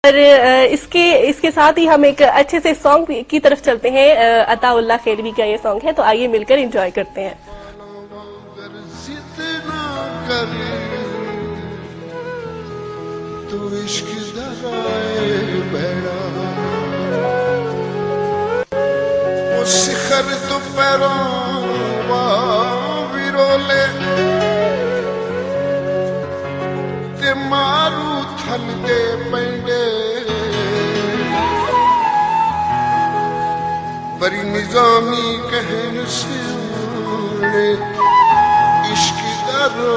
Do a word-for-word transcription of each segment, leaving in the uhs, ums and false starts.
और इसके इसके साथ ही हम एक अच्छे से सॉन्ग की तरफ चलते हैं। अताउल्लाह खेलवी का ये सॉन्ग है, तो आइए मिलकर एंजॉय करते हैं। तू इश्क दराए बैरा वो शिखर तो पैरों विरोले ते मारू थल दे पेंडे बड़ी निजामी कहन से इश्क दरो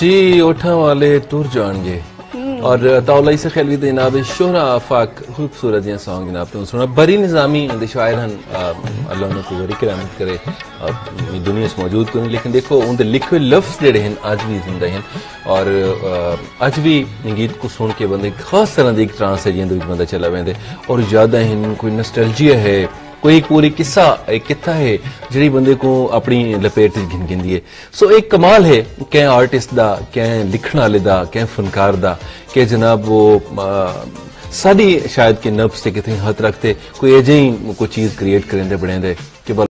जी ओठा वाले टूर जाएंगे और ताउला इसे खैलवी दे जनाब शोहरा आफाक खूबसूरत ये सॉन्ग जनाब तो सुना बरी निजामी दे शायर हन अल्लाह ने को बरी करामत करे और दुनिया में मौजूद कोई लेकिन देखो उनके लिखे लफ्ज जेड़े हैं आज भी जिंदा हैं और आज भी गीत को सुन के बंदे खास तरह की एक ट्रांस है जिंदे बंदा चला वेंदे और ज्यादा हैं कोई नॉस्टैल्जिया है कोई एक पूरी किस्सा एक किस्सा है जी बंदे को अपनी लपेट घिन गिंदी है सो एक कमाल है क्या आर्टिस्ट दा क्या लिखण वाले दा क्या फनकार दा कि जनाब वो साड़ी शायद के नब्स से कितने हथ रखते कोई अजे ही कोई चीज क्रिएट करेंदे बनेंदे